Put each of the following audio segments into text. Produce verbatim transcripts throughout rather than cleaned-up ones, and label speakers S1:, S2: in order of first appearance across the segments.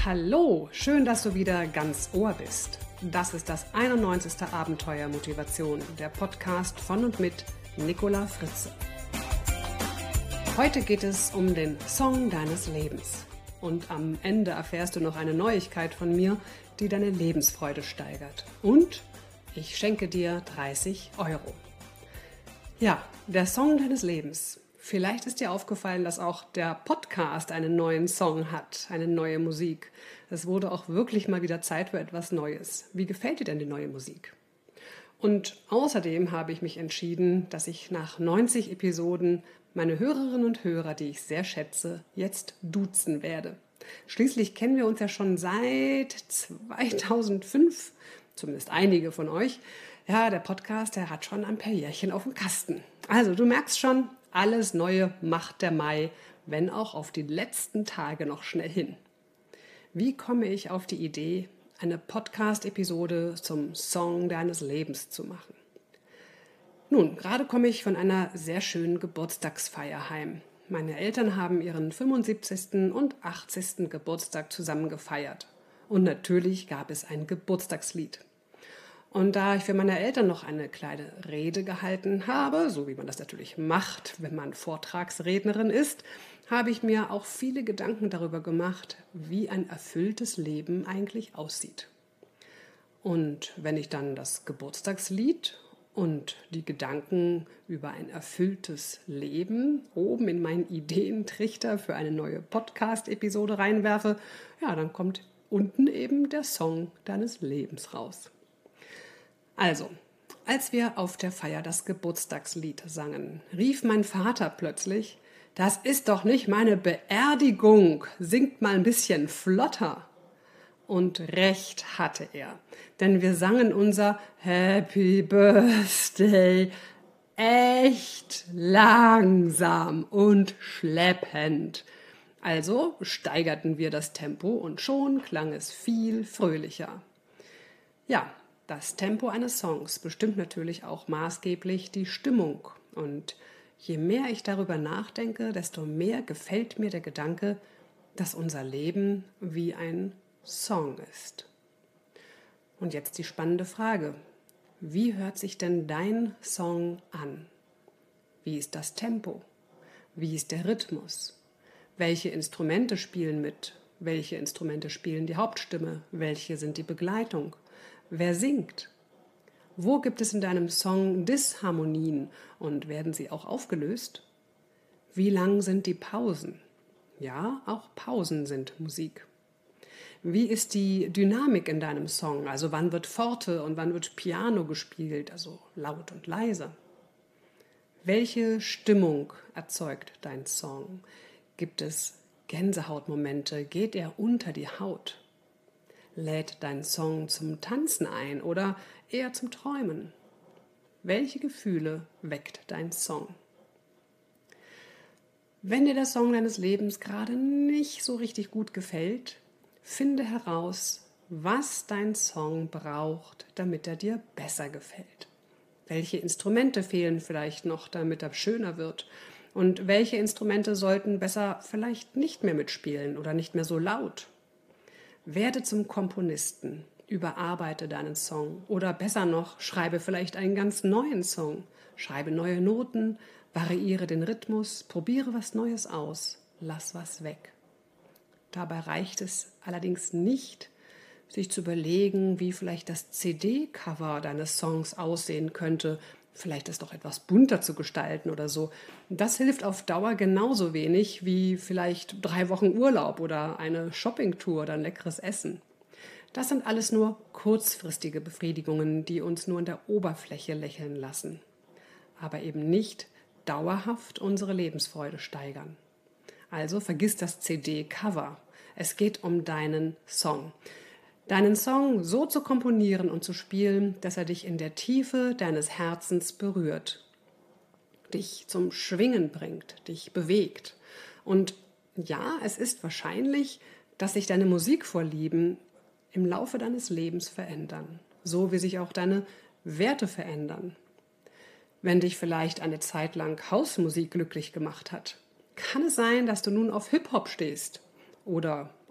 S1: Hallo, schön, dass du wieder ganz Ohr bist. Das ist das einundneunzigste Abenteuer Motivation, der Podcast von und mit Nicola Fritze. Heute geht es um den Song deines Lebens. Und am Ende erfährst du noch eine Neuigkeit von mir, die deine Lebensfreude steigert. Und ich schenke dir dreißig Euro. Ja, der Song deines Lebens. Vielleicht ist dir aufgefallen, dass auch der Podcast einen neuen Song hat, eine neue Musik. Es wurde auch wirklich mal wieder Zeit für etwas Neues. Wie gefällt dir denn die neue Musik? Und außerdem habe ich mich entschieden, dass ich nach neunzig Episoden meine Hörerinnen und Hörer, die ich sehr schätze, jetzt duzen werde. Schließlich kennen wir uns ja schon seit zweitausendfünf, zumindest einige von euch. Ja, der Podcast, der hat schon ein paar Jährchen auf dem Kasten. Also du merkst schon, alles Neue macht der Mai, wenn auch auf die letzten Tage noch schnell hin. Wie komme ich auf die Idee, eine Podcast-Episode zum Song deines Lebens zu machen? Nun, gerade komme ich von einer sehr schönen Geburtstagsfeier heim. Meine Eltern haben ihren fünfundsiebzigsten und achtzigsten Geburtstag zusammen gefeiert. Und natürlich gab es ein Geburtstagslied. Und da ich für meine Eltern noch eine kleine Rede gehalten habe, so wie man das natürlich macht, wenn man Vortragsrednerin ist, habe ich mir auch viele Gedanken darüber gemacht, wie ein erfülltes Leben eigentlich aussieht. Und wenn ich dann das Geburtstagslied und die Gedanken über ein erfülltes Leben oben in meinen Ideentrichter für eine neue Podcast-Episode reinwerfe, ja, dann kommt unten eben der Song deines Lebens raus. Also, als wir auf der Feier das Geburtstagslied sangen, rief mein Vater plötzlich: „Das ist doch nicht meine Beerdigung, singt mal ein bisschen flotter." Und recht hatte er, denn wir sangen unser Happy Birthday echt langsam und schleppend. Also steigerten wir das Tempo und schon klang es viel fröhlicher. Ja, das Tempo eines Songs bestimmt natürlich auch maßgeblich die Stimmung. Und je mehr ich darüber nachdenke, desto mehr gefällt mir der Gedanke, dass unser Leben wie ein Song ist. Und jetzt die spannende Frage: Wie hört sich denn dein Song an? Wie ist das Tempo? Wie ist der Rhythmus? Welche Instrumente spielen mit? Welche Instrumente spielen die Hauptstimme? Welche sind die Begleitung? Wer singt? Wo gibt es in deinem Song Disharmonien und werden sie auch aufgelöst? Wie lang sind die Pausen? Ja, auch Pausen sind Musik. Wie ist die Dynamik in deinem Song? Also wann wird Forte und wann wird Piano gespielt, also laut und leise? Welche Stimmung erzeugt dein Song? Gibt es Gänsehautmomente? Geht er unter die Haut? Lädt dein Song zum Tanzen ein oder eher zum Träumen? Welche Gefühle weckt dein Song? Wenn dir der Song deines Lebens gerade nicht so richtig gut gefällt, finde heraus, was dein Song braucht, damit er dir besser gefällt. Welche Instrumente fehlen vielleicht noch, damit er schöner wird? Und welche Instrumente sollten besser vielleicht nicht mehr mitspielen oder nicht mehr so laut? Werde zum Komponisten, überarbeite deinen Song oder besser noch, schreibe vielleicht einen ganz neuen Song, schreibe neue Noten, variiere den Rhythmus, probiere was Neues aus, lass was weg. Dabei reicht es allerdings nicht, sich zu überlegen, wie vielleicht das C D-Cover deines Songs aussehen könnte, vielleicht es doch etwas bunter zu gestalten oder so. Das hilft auf Dauer genauso wenig wie vielleicht drei Wochen Urlaub oder eine Shoppingtour oder ein leckeres Essen. Das sind alles nur kurzfristige Befriedigungen, die uns nur in der Oberfläche lächeln lassen, aber eben nicht dauerhaft unsere Lebensfreude steigern. Also vergiss das C D-Cover. Es geht um deinen Song. Deinen Song so zu komponieren und zu spielen, dass er dich in der Tiefe deines Herzens berührt, dich zum Schwingen bringt, dich bewegt. Und ja, es ist wahrscheinlich, dass sich deine Musikvorlieben im Laufe deines Lebens verändern, so wie sich auch deine Werte verändern. Wenn dich vielleicht eine Zeit lang Hausmusik glücklich gemacht hat, kann es sein, dass du nun auf Hip-Hop stehst oder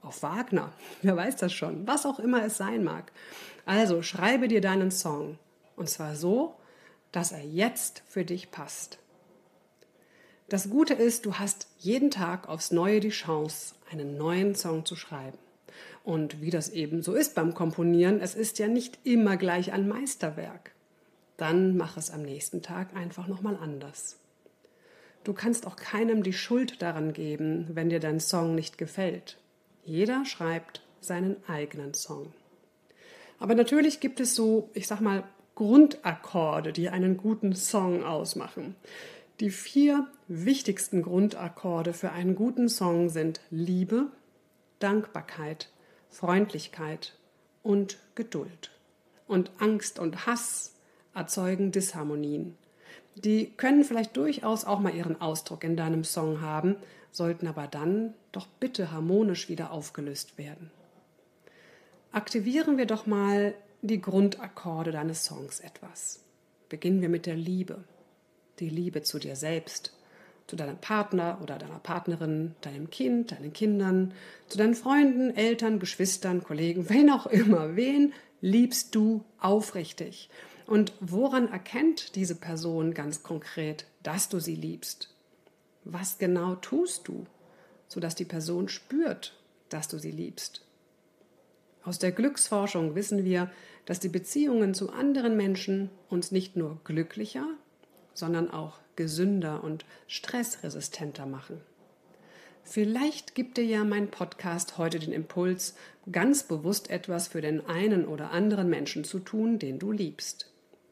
S1: auf Wagner, wer weiß das schon, was auch immer es sein mag. Also schreibe dir deinen Song und zwar so, dass er jetzt für dich passt. Das Gute ist, du hast jeden Tag aufs Neue die Chance, einen neuen Song zu schreiben. Und wie das eben so ist beim Komponieren, es ist ja nicht immer gleich ein Meisterwerk. Dann mach es am nächsten Tag einfach nochmal anders. Du kannst auch keinem die Schuld daran geben, wenn dir dein Song nicht gefällt. Jeder schreibt seinen eigenen Song. Aber natürlich gibt es so, ich sag mal, Grundakkorde, die einen guten Song ausmachen. Die vier wichtigsten Grundakkorde für einen guten Song sind Liebe, Dankbarkeit, Freundlichkeit und Geduld. Und Angst und Hass erzeugen Disharmonien. Die können vielleicht durchaus auch mal ihren Ausdruck in deinem Song haben, sollten aber dann doch bitte harmonisch wieder aufgelöst werden. Aktivieren wir doch mal die Grundakkorde deines Songs etwas. Beginnen wir mit der Liebe. Die Liebe zu dir selbst, zu deinem Partner oder deiner Partnerin, deinem Kind, deinen Kindern, zu deinen Freunden, Eltern, Geschwistern, Kollegen, wen auch immer. Wen liebst du aufrichtig? Und woran erkennt diese Person ganz konkret, dass du sie liebst? Was genau tust du, sodass die Person spürt, dass du sie liebst? Aus der Glücksforschung wissen wir, dass die Beziehungen zu anderen Menschen uns nicht nur glücklicher, sondern auch gesünder und stressresistenter machen. Vielleicht gibt dir ja mein Podcast heute den Impuls, ganz bewusst etwas für den einen oder anderen Menschen zu tun, den du liebst.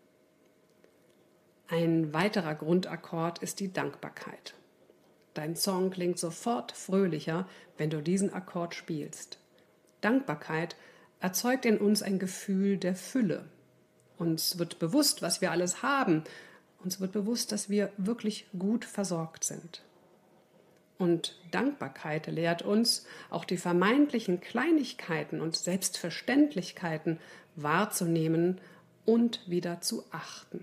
S1: Ein weiterer Grundakkord ist die Dankbarkeit. Dein Song klingt sofort fröhlicher, wenn du diesen Akkord spielst. Dankbarkeit erzeugt in uns ein Gefühl der Fülle. Uns wird bewusst, was wir alles haben. Uns wird bewusst, dass wir wirklich gut versorgt sind. Und Dankbarkeit lehrt uns, auch die vermeintlichen Kleinigkeiten und Selbstverständlichkeiten wahrzunehmen und wieder zu achten.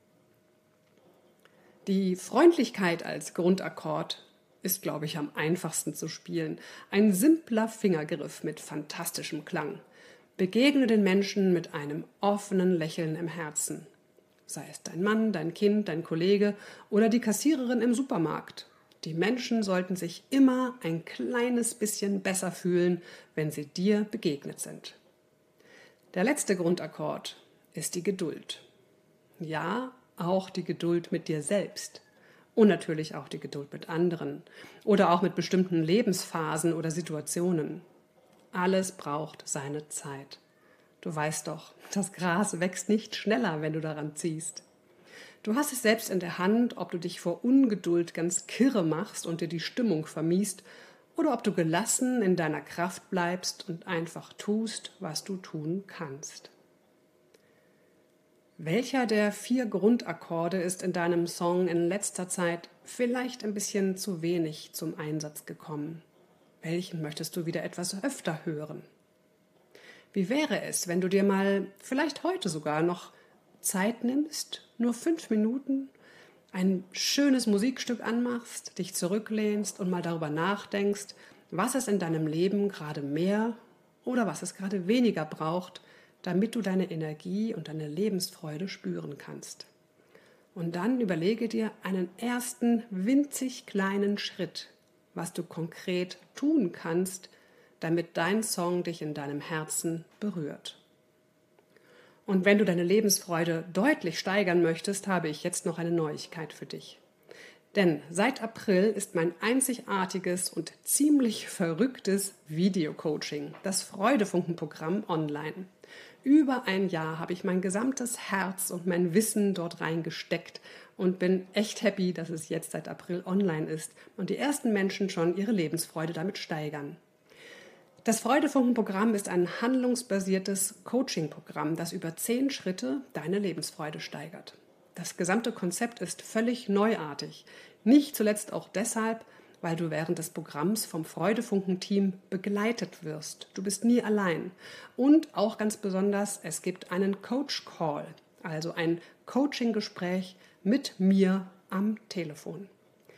S1: Die Freundlichkeit als Grundakkord ist, glaube ich, am einfachsten zu spielen. Ein simpler Fingergriff mit fantastischem Klang. Begegne den Menschen mit einem offenen Lächeln im Herzen. Sei es dein Mann, dein Kind, dein Kollege oder die Kassiererin im Supermarkt. Die Menschen sollten sich immer ein kleines bisschen besser fühlen, wenn sie dir begegnet sind. Der letzte Grundakkord ist die Geduld. Ja, auch die Geduld mit dir selbst und natürlich auch die Geduld mit anderen oder auch mit bestimmten Lebensphasen oder Situationen. Alles braucht seine Zeit. Du weißt doch, das Gras wächst nicht schneller, wenn du daran ziehst. Du hast es selbst in der Hand, ob du dich vor Ungeduld ganz kirre machst und dir die Stimmung vermiest oder ob du gelassen in deiner Kraft bleibst und einfach tust, was du tun kannst. Welcher der vier Grundakkorde ist in deinem Song in letzter Zeit vielleicht ein bisschen zu wenig zum Einsatz gekommen? Welchen möchtest du wieder etwas öfter hören? Wie wäre es, wenn du dir mal vielleicht heute sogar noch Zeit nimmst, nur fünf Minuten, ein schönes Musikstück anmachst, dich zurücklehnst und mal darüber nachdenkst, was es in deinem Leben gerade mehr oder was es gerade weniger braucht, damit du deine Energie und deine Lebensfreude spüren kannst. Und dann überlege dir einen ersten winzig kleinen Schritt, was du konkret tun kannst, damit dein Song dich in deinem Herzen berührt. Und wenn du deine Lebensfreude deutlich steigern möchtest, habe ich jetzt noch eine Neuigkeit für dich. Denn seit April ist mein einzigartiges und ziemlich verrücktes Videocoaching, das Freudefunken-Programm, online. Über ein Jahr habe ich mein gesamtes Herz und mein Wissen dort reingesteckt und bin echt happy, dass es jetzt seit April online ist und die ersten Menschen schon ihre Lebensfreude damit steigern. Das Freudefunken-Programm ist ein handlungsbasiertes Coaching-Programm, das über zehn Schritte deine Lebensfreude steigert. Das gesamte Konzept ist völlig neuartig, nicht zuletzt auch deshalb, weil du während des Programms vom Freudefunken-Team begleitet wirst. Du bist nie allein. Und auch ganz besonders, es gibt einen Coach-Call, also ein Coaching-Gespräch mit mir am Telefon.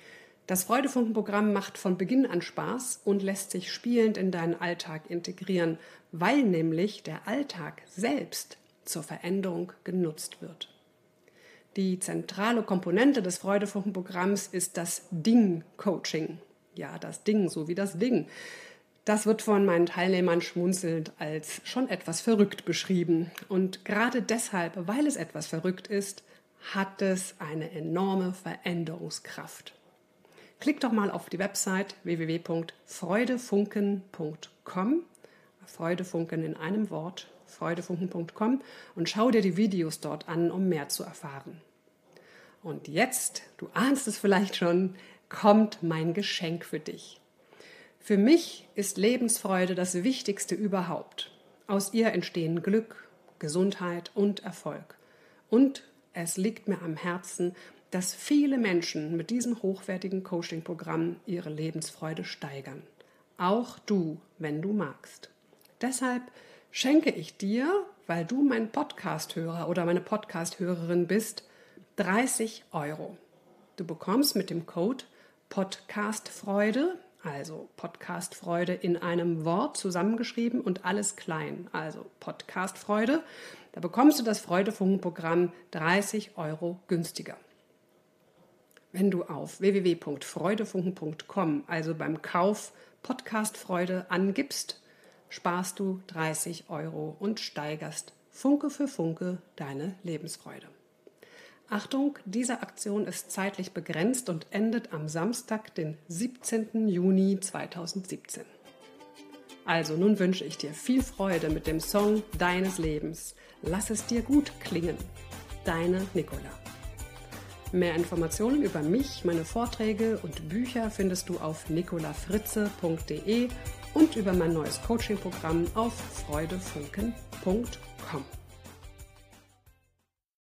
S1: Das Freudefunken-Programm macht von Beginn an Spaß und lässt sich spielend in deinen Alltag integrieren, weil nämlich der Alltag selbst zur Veränderung genutzt wird. Die zentrale Komponente des Freudefunken-Programms ist das Ding-Coaching. Ja, das Ding, so wie das Ding. Das wird von meinen Teilnehmern schmunzelnd als schon etwas verrückt beschrieben. Und gerade deshalb, weil es etwas verrückt ist, hat es eine enorme Veränderungskraft. Klick doch mal auf die Website w w w punkt freudefunken punkt com, Freudefunken in einem Wort, freudefunken punkt com, und schau dir die Videos dort an, um mehr zu erfahren. Und jetzt, du ahnst es vielleicht schon, kommt mein Geschenk für dich. Für mich ist Lebensfreude das Wichtigste überhaupt. Aus ihr entstehen Glück, Gesundheit und Erfolg. Und es liegt mir am Herzen, dass viele Menschen mit diesem hochwertigen Coaching-Programm ihre Lebensfreude steigern. Auch du, wenn du magst. Deshalb schenke ich dir, weil du mein Podcast-Hörer oder meine Podcast-Hörerin bist, dreißig Euro. Du bekommst mit dem Code Podcastfreude, also Podcastfreude in einem Wort zusammengeschrieben und alles klein, also Podcastfreude, da bekommst du das Freudefunken-Programm dreißig Euro günstiger. Wenn du auf w w w punkt freudefunken punkt com, also beim Kauf Podcastfreude angibst, sparst du dreißig Euro und steigerst Funke für Funke deine Lebensfreude. Achtung, diese Aktion ist zeitlich begrenzt und endet am Samstag, den siebzehnten Juni zweitausendsiebzehn. Also nun wünsche ich dir viel Freude mit dem Song deines Lebens. Lass es dir gut klingen. Deine Nicola. Mehr Informationen über mich, meine Vorträge und Bücher findest du auf nicolafritze punkt de und über mein neues Coaching-Programm auf freudefunken punkt com.